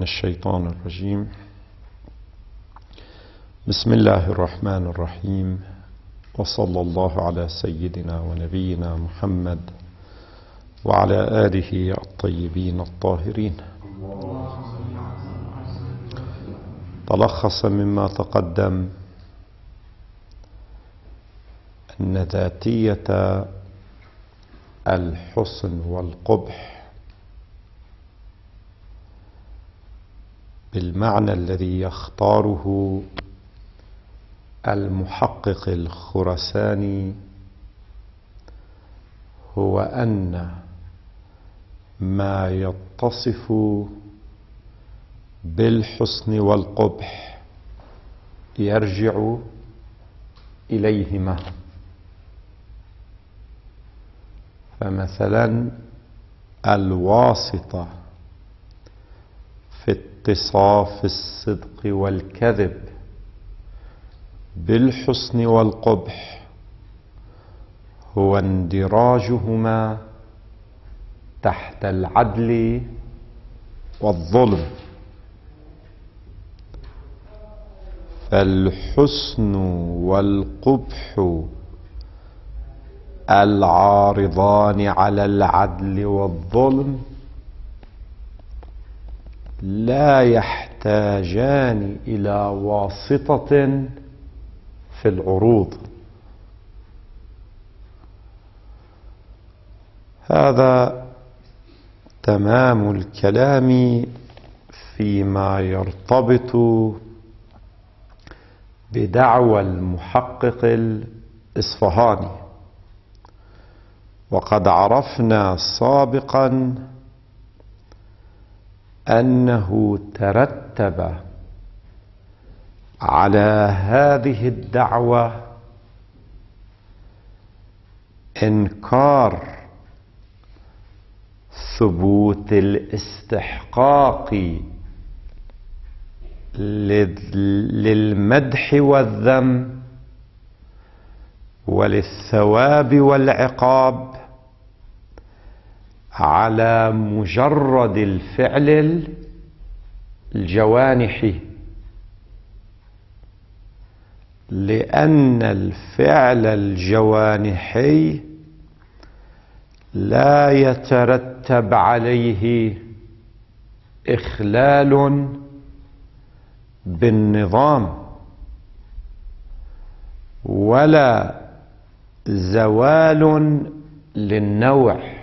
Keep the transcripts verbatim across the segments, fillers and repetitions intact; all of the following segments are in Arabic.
من الشيطان الرجيم. بسم الله الرحمن الرحيم، وصلى الله على سيدنا ونبينا محمد وعلى آله الطيبين الطاهرين. تلخص مما تقدم أن ذاتية الحسن والقبح بالمعنى الذي يختاره المحقق الخراساني هو أن ما يتصف بالحسن والقبح يرجع إليهما. فمثلا الواسطة في اتصاف الصدق والكذب بالحسن والقبح هو اندراجهما تحت العدل والظلم. فالحسن والقبح العارضان على العدل والظلم لا يحتاجان إلى واسطة في العروض. هذا تمام الكلام فيما يرتبط بدعوى المحقق الإصفهاني. وقد عرفنا سابقا أنه ترتب على هذه الدعوة إنكار ثبوت الاستحقاق للمدح والذم وللثواب والعقاب على مجرد الفعل الجوانحي، لأن الفعل الجوانحي لا يترتب عليه إخلال بالنظام ولا زوال للنوع.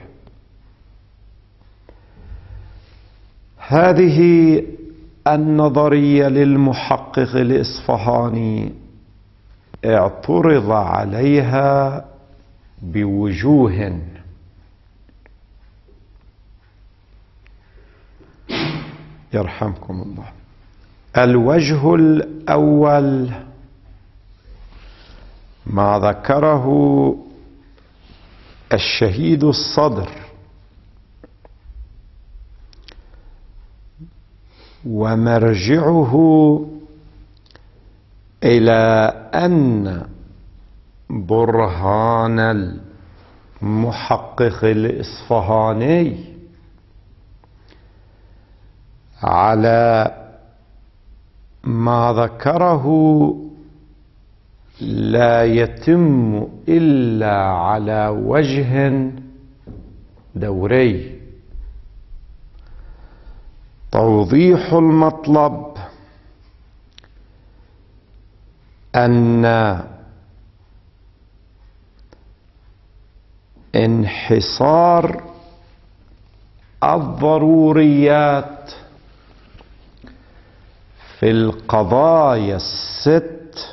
هذه النظرية للمحقق الإصفهاني اعترض عليها بوجوه. يرحمكم الله. الوجه الأول ما ذكره الشهيد الصدر ومرجعه إلى أن برهان المحقق الإصفهاني على ما ذكره لا يتم إلا على وجه دوري. توضيح المطلب أن انحصار الضروريات في القضايا الست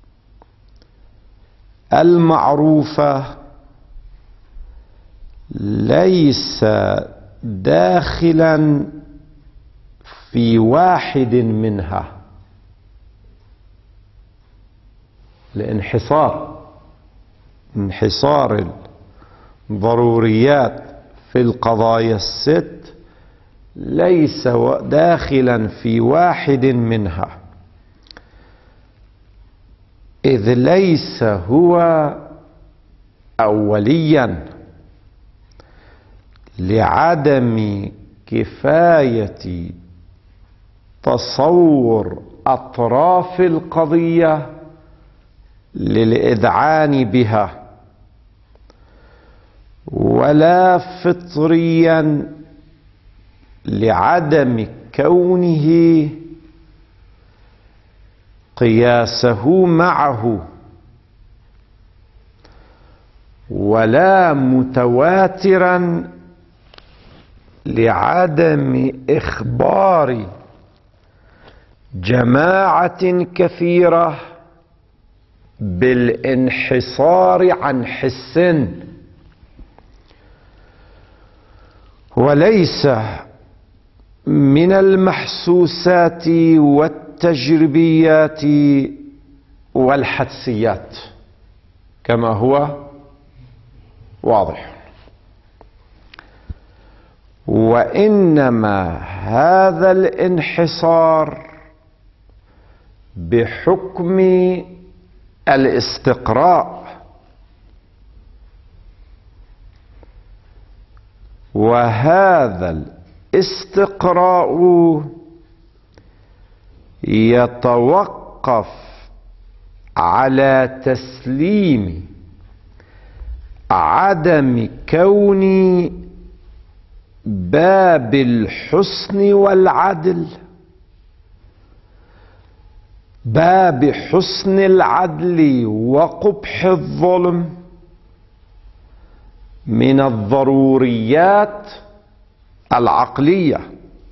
المعروفة ليس داخلا في واحد منها. الانحصار انحصار الضروريات في القضايا الست ليس داخلا في واحد منها، إذ ليس هو أوليا لعدم كفاية تصور أطراف القضية للإذعان بها، ولا فطريا لعدم كونه قياسه معه، ولا متواترا لعدم إخبار جماعة كثيرة بالانحصار عن حس، وليس من المحسوسات والتجريبيات والحدسيات كما هو واضح، وإنما هذا الانحصار بحكم الاستقراء، وهذا الاستقراء يتوقف على تسليم عدم كون باب الحسن والعدل، باب حسن العدل وقبح الظلم من الضروريات العقلية،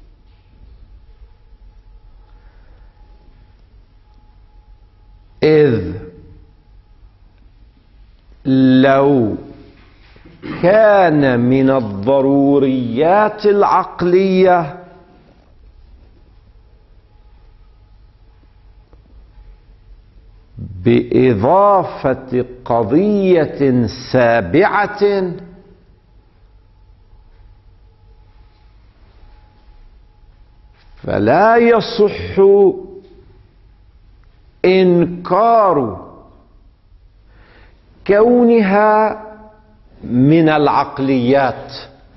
إذ لو كان من الضروريات العقلية بإضافة قضية سابعة فلا يصح إنكار كونها من العقليات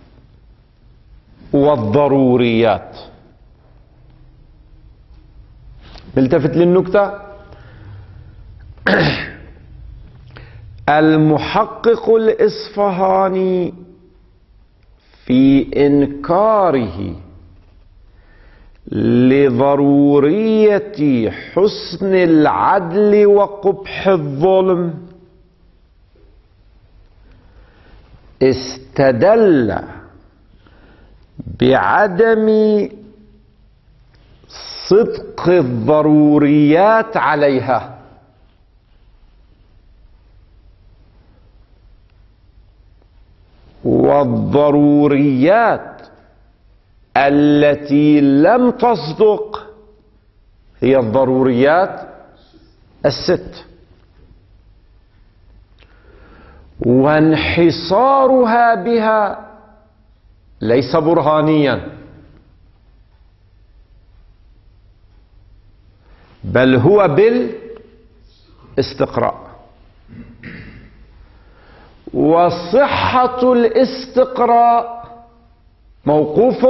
والضروريات. ملتفت للنكتة؟ المحقق الإصفهاني في إنكاره لضرورية حسن العدل وقبح الظلم استدل بعدم صدق الضروريات عليها، والضروريات التي لم تصدق هي الضروريات الست، وانحصارها بها ليس برهانيا، بل هو بالاستقراء، وصحة الاستقراء موقوف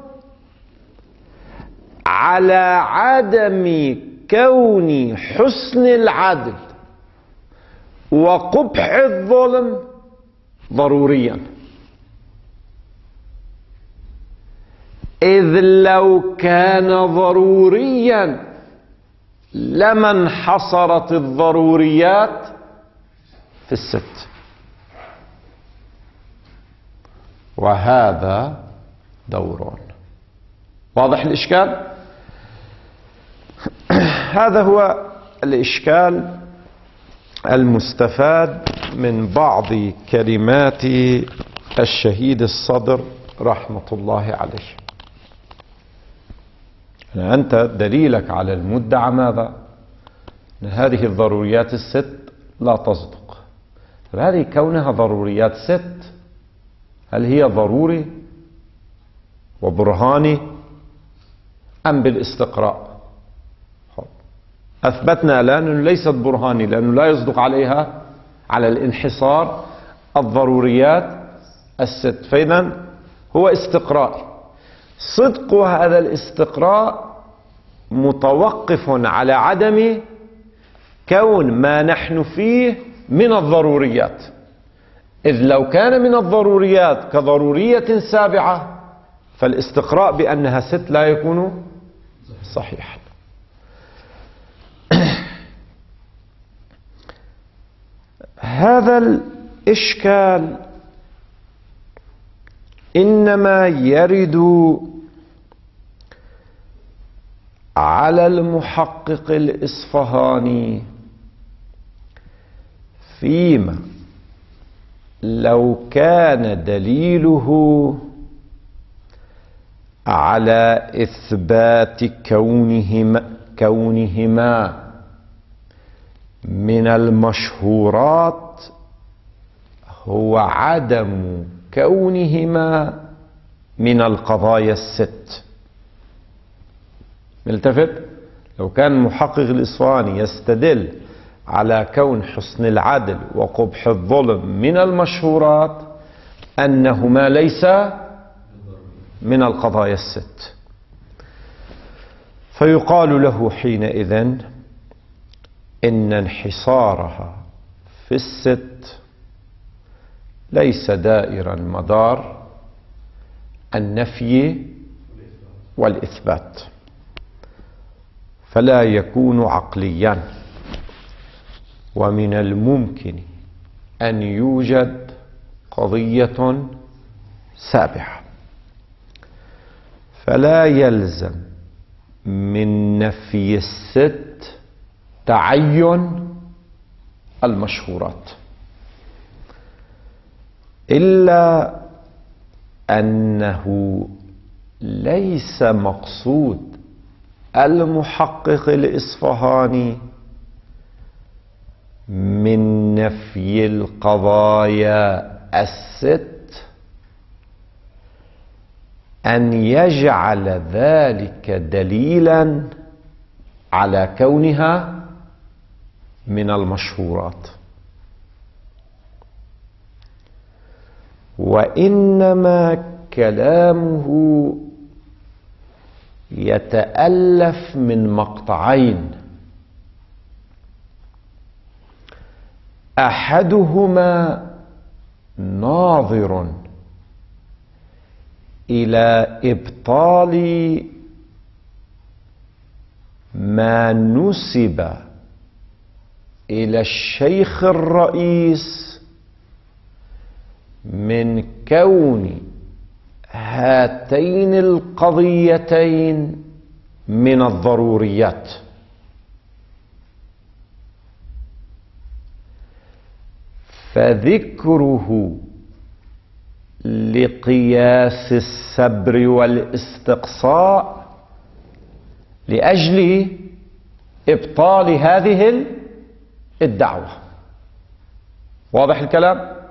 على عدم كون حسن العدل وقبح الظلم ضروريا، إذ لو كان ضروريا لما انحصرت الضروريات في الست، وهذا دور. واضح الإشكال؟ هذا هو الإشكال المستفاد من بعض كلمات الشهيد الصدر رحمة الله عليه. أنت دليلك على المدعى ماذا؟ أن هذه الضروريات الست لا تصدق. هذه كونها ضروريات ست، هل هي ضروري وبرهاني أم بالاستقراء؟ أثبتنا الآن أنه ليست برهاني، لأنه لا يصدق عليها على الانحصار الضروريات الست، فإذا هو استقراء. صدق هذا الاستقراء متوقف على عدم كون ما نحن فيه من الضروريات، إذ لو كان من الضروريات كضرورية سابعة فالاستقراء بأنها ست لا يكون صحيحا. هذا الإشكال إنما يرد على المحقق الإصفهاني فيما لو كان دليله على إثبات كونهما, كونهما من المشهورات هو عدم كونهما من القضايا الست. ملتفت؟ لو كان المحقق الإصفهاني يستدل على كون حسن العدل وقبح الظلم من المشهورات أنهما ليس من القضايا الست، فيقال له حينئذ إن انحصارها في الست ليس دائرا مدار النفي والإثبات، فلا يكون عقليا، ومن الممكن أن يوجد قضية سابعة، فلا يلزم من نفي الست تعين المشهورات، إلا أنه ليس مقصود المحقق الإصفهاني من نفي القضايا الست أن يجعل ذلك دليلا على كونها من المشهورات، وإنما كلامه يتألف من مقطعين، أحدهما ناظر إلى إبطال ما نسب إلى الشيخ الرئيس من كون هاتين القضيتين من الضروريات، فذكره لقياس السبر والاستقصاء لأجل إبطال هذه الدعوة. واضح الكلام؟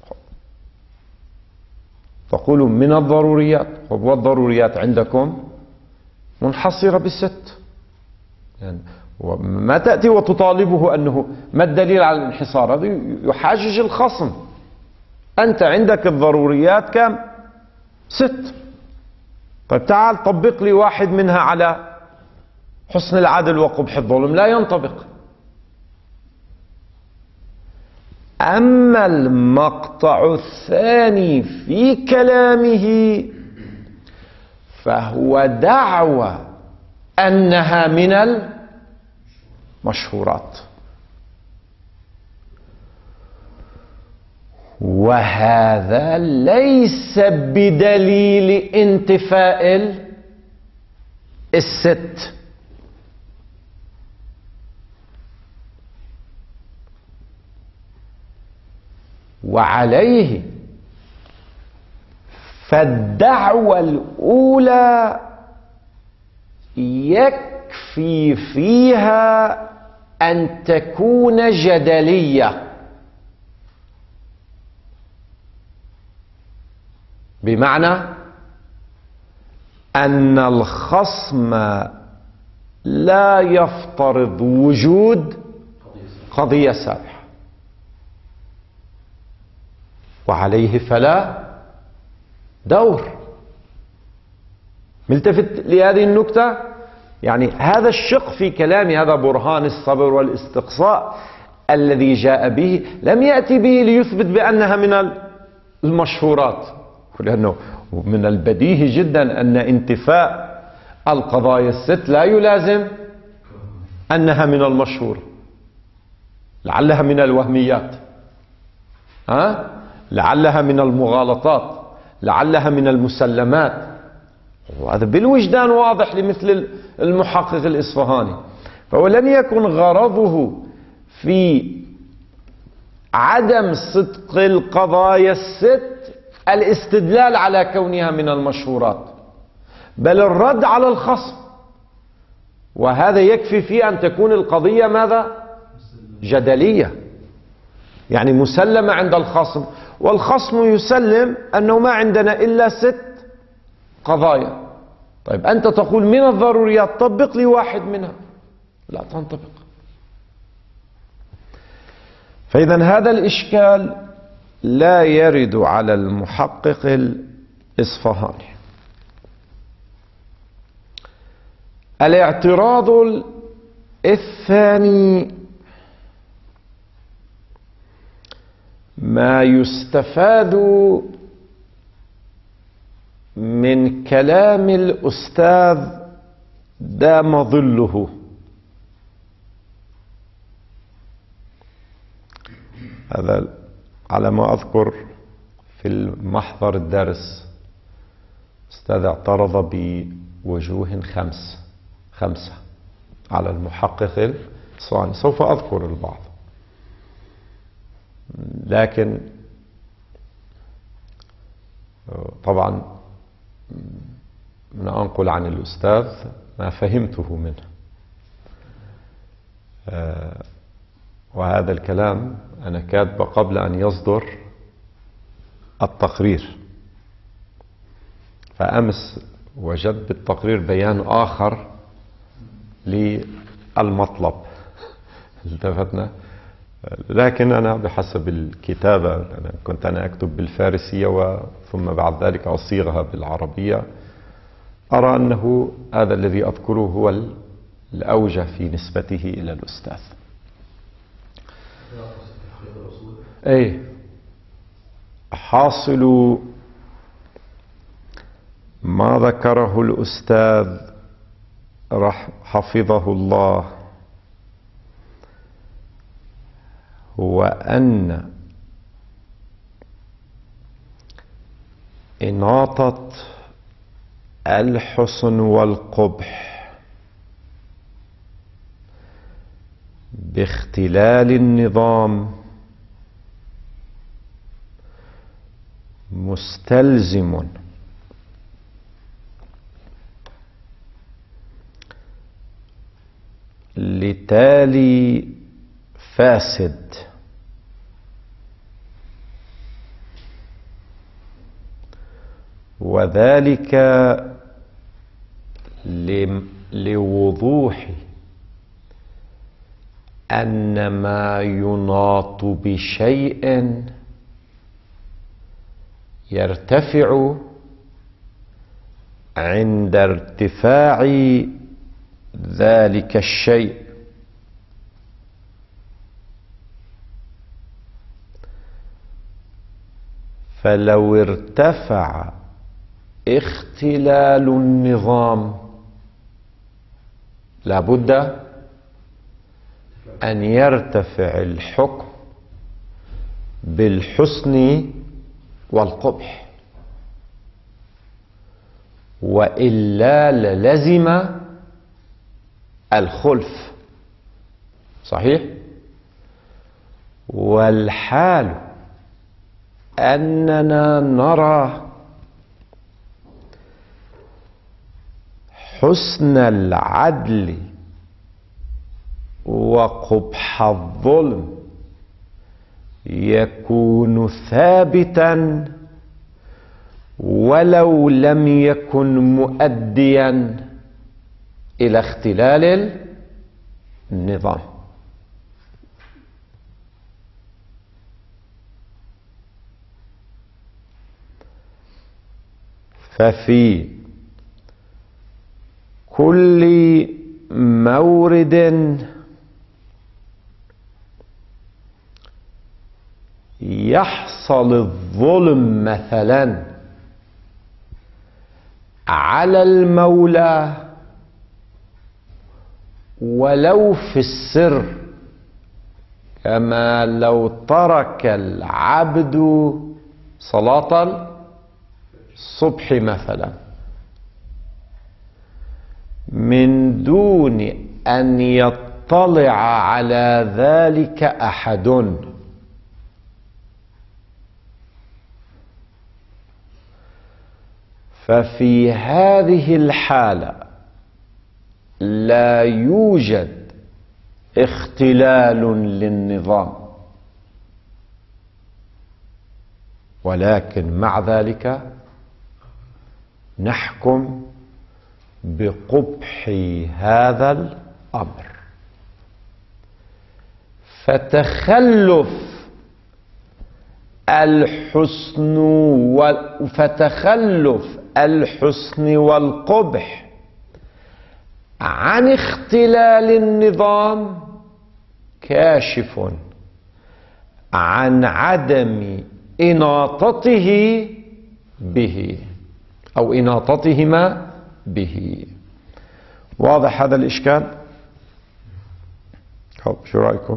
تقولوا من الضروريات، والضروريات عندكم منحصرة بالست، يعني ما تأتي وتطالبه أنه ما الدليل على الانحصار، هذا يحاجج الخصم. أنت عندك الضروريات كم؟ ست. طيب تعال طبق لي واحد منها على حسن العدل وقبح الظلم، لا ينطبق. أما المقطع الثاني في كلامه فهو دعوى أنها من المشهورات، وهذا ليس بدليل انتفاء الست، وعليه فالدعوة الأولى يكفي فيها أن تكون جدلية، بمعنى أن الخصم لا يفترض وجود قضية سابقة، وعليه فلا دور. ملتفت لهذه النكتة؟ يعني هذا الشق في كلامي، هذا برهان الصبر والاستقصاء الذي جاء به، لم يأتي به ليثبت بأنها من المشهورات، لأنه من البديهي جدا أن انتفاء القضايا الست لا يلازم أنها من المشهور، لعلها من الوهميات، ها؟ لعلها من المغالطات، لعلها من المسلمات، وهذا بالوجدان واضح لمثل المحقق الإصفهاني. فهو لم يكن غرضه في عدم صدق القضايا الست الاستدلال على كونها من المشهورات، بل الرد على الخصم، وهذا يكفي في أن تكون القضية ماذا؟ جدلية، يعني مسلمة عند الخصم، والخصم يسلم أنه ما عندنا إلا ست قضايا. طيب أنت تقول من الضروريات طبق لي واحد منها، لا تنطبق. فإذا هذا الإشكال لا يرد على المحقق الإصفهاني. الاعتراض الثاني ما يستفاد من كلام الأستاذ دام ظله. هذا على ما أذكر في المحضر الدرس أستاذ اعترض بوجوه خمس خمسة على المحقق الصاني، سوف أذكر البعض، لكن طبعا من أنقل عن الأستاذ ما فهمته منه، وهذا الكلام أنا كاتبه قبل أن يصدر التقرير، فأمس وجدت بالتقرير بيان آخر للمطلب التفتنا، لكن أنا بحسب الكتابة أنا كنت أنا أكتب بالفارسية ثم بعد ذلك أصيغها بالعربية، أرى أنه هذا الذي أذكره هو الأوجه في نسبته إلى الأستاذ. أي حاصل ما ذكره الأستاذ حفظه الله هو أن إناطة الحسن والقبح باختلال النظام مستلزم لتالي فاسد، وذلك لوضوح أن ما يناط بشيء يرتفع عند ارتفاع ذلك الشيء، فلو ارتفع اختلال النظام لابد أن يرتفع الحكم بالحسن والقبح، وإلا للزم الخلف. صحيح؟ والحال أننا نرى حسن العدل وقبح الظلم يكون ثابتا ولو لم يكن مؤديا إلى اختلال النظام. ففي كل مورد يحصل الظلم مثلا على المولى ولو في السر، كما لو ترك العبد صلاة الصبح مثلا من دون أن يطلع على ذلك أحد، ففي هذه الحالة لا يوجد اختلال للنظام، ولكن مع ذلك نحكم بقبح هذا الأمر. فتخلف الحسن و... فتخلف الحسن والقبح عن اختلال النظام كاشف عن عدم إناطته به أو إناطتهما به. واضح هذا الإشكال؟ طب شو رأيكم؟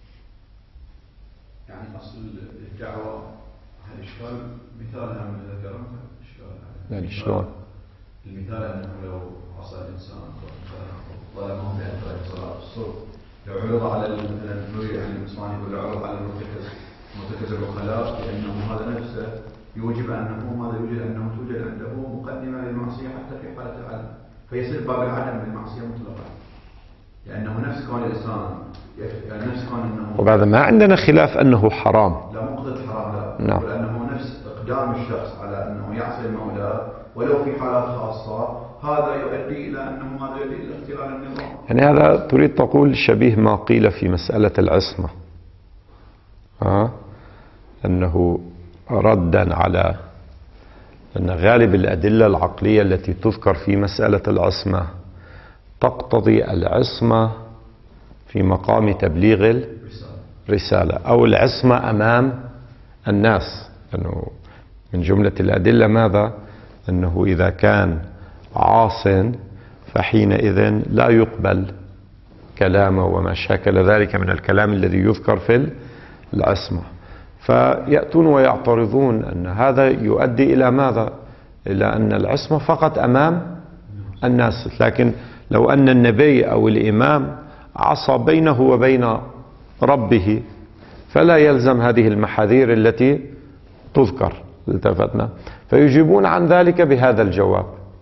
يعني أصل الدعوة الإشكال مثالها من ذكرنا إشكال يعني شلون؟ المثال أنه لو عصى الإنسان ظلمه بأن صلاة الصبح، لو عرض على مثلا نريد عن الإنسان يقول لو عرض على المرتكز مرتكز الوكلاء لأنه هذا نفسه يوجب أنه ماذا يوجد أنه توجد عنده مقدمة للمعصية حتى في حالة العدم، فيصير باب العدم للمعصية مطلقا، لأنه نفس كون الإنسان يعني نفس كون أنه. وبعد ما عندنا خلاف أنه حرام. لا مو قضية حرام، لا. نعم. لأنه نفس إقدام الشخص على أنه يعصي المولى ولو في حالات خاصة، هذا يؤدي إلى أنه هذا يؤدي إلى اختلال النظام. يعني هذا تريد تقول شبيه ما قيل في مسألة العصمة، ها؟ أنه ردا على أن غالب الأدلة العقلية التي تذكر في مسألة العصمة تقتضي العصمة في مقام تبليغ الرسالة أو العصمة أمام الناس، أنه من جملة الأدلة ماذا؟ أنه إذا كان عاص فحينئذ لا يقبل كلامه وما شاكل ذلك من الكلام الذي يذكر في العصمة، فيأتون ويعترضون أن هذا يؤدي إلى ماذا؟ إلى أن العصمة فقط أمام الناس، لكن لو أن النبي أو الإمام عصى بينه وبين ربه فلا يلزم هذه المحاذير التي تذكر. التفتنا فيجيبون عن ذلك بهذا الجواب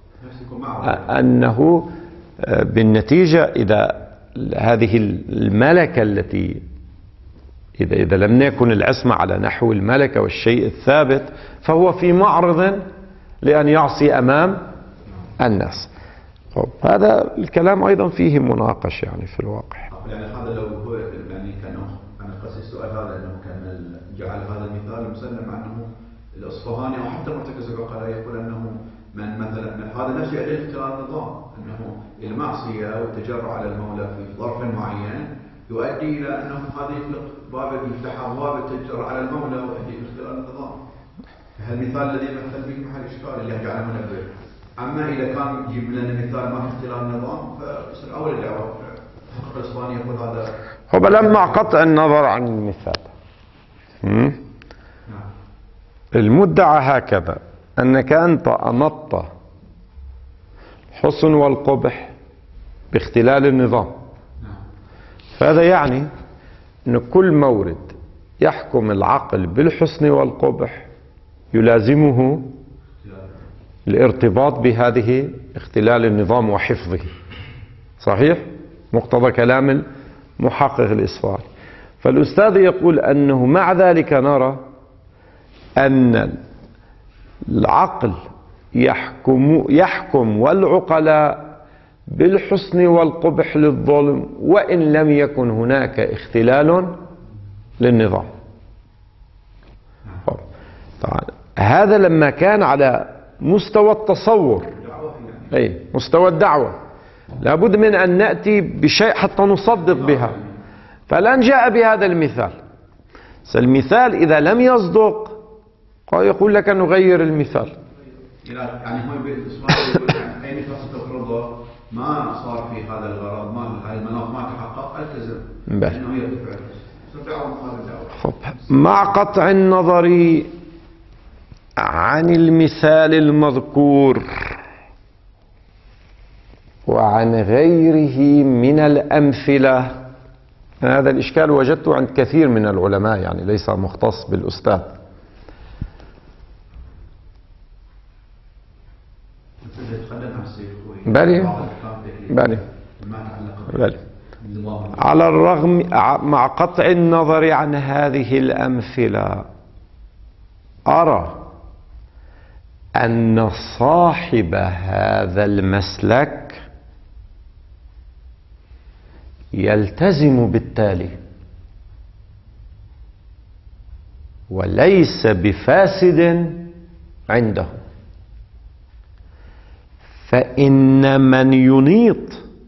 أنه بالنتيجة إذا هذه الملكة التي إذا, إذا لم يكن العصمة على نحو الملكة والشيء الثابت فهو في معرض لأن يعصي أمام الناس. هذا الكلام أيضا فيه مناقش يعني في الواقع. يعني هذا لو هو يعني كان أنا قصدي السؤال هذا أنه كان جعل هذا المثال مسلم أنه الأصفهاني أو حتى مرتكز العقلاء يقول أنه من مثلا هذا نفس يعترف اختلال النظام، أنه المعصية والتجرع على المولى في ظرف معين يؤدي إلى أنه هذا يطلق باب يفتح أبواب التجرع على المولى ويؤدي إلى اختلال النظام. فالمثال الذي مثل به محل إشكال اللي جعله منبه. أما إذا كان يجيب لنا مثال ما في اختلال النظام فيصير أول الدعوة حقق الإسباني يقول هذا هو لما قطع النظر عن المثال نعم. المدعى هكذا أنك أنت أنطت الحسن والقبح باختلال النظام، فهذا يعني أن كل مورد يحكم العقل بالحسن والقبح يلازمه الارتباط بهذه اختلال النظام وحفظه. صحيح؟ مقتضى كلام المحقق الإصفهاني. فالأستاذ يقول أنه مع ذلك نرى أن العقل يحكم, يحكم والعقلاء بالحسن والقبح للظلم وإن لم يكن هناك اختلال للنظام. طبعا هذا لما كان على مستوى التصور، أي مستوى الدعوة، لابد من أن نأتي بشيء حتى نصدق بها. فالآن جاء بهذا المثال. المثال إذا لم يصدق يقول لك نغير المثال. يعني هو بالإصرار يقول أي نفس تفرضه ما صار في هذا الغرض، ما هذا المناط ما تحقق، التزم إنه يرتفع. مع قطع النظر عن المثال المذكور وعن غيره من الأمثلة، هذا الإشكال وجدته عند كثير من العلماء، يعني ليس مختص بالأستاذ. بلي بلي بلي على الرغم مع قطع النظر عن هذه الأمثلة أرى أن صاحب هذا المسلك يلتزم بالتالي وليس بفاسد عنده. فإن من ينيط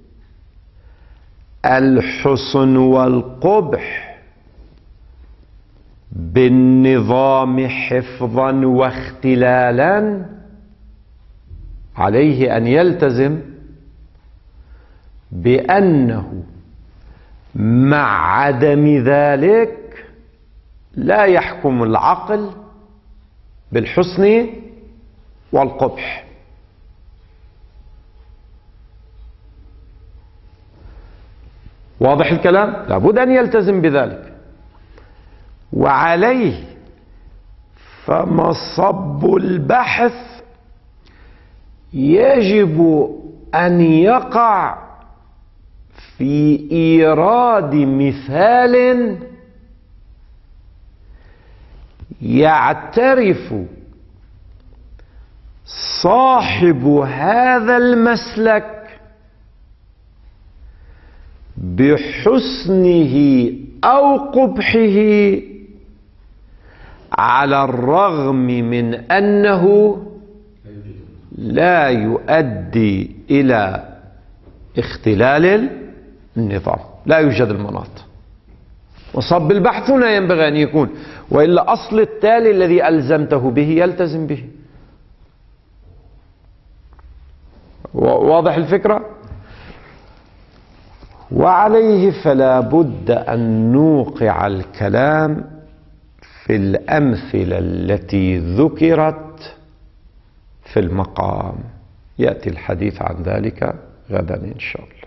الحسن والقبح بالنظام حفظا واختلالا عليه أن يلتزم بأنه مع عدم ذلك لا يحكم العقل بالحسن والقبح. واضح الكلام؟ لابد أن يلتزم بذلك. وعليه فمصب البحث يجب أن يقع في إيراد مثال يعترف صاحب هذا المسلك بحسنه أو قبحه، على الرغم من أنه لا يؤدي إلى اختلال النظام، لا يوجد المناط. وصب البحث هنا ينبغي أن يكون، وإلا أصل التالي الذي ألزمته به يلتزم به. واضح الفكرة؟ وعليه فلا بد أن نوقع الكلام في الأمثلة التي ذكرت في المقام. يأتي الحديث عن ذلك غدا إن شاء الله.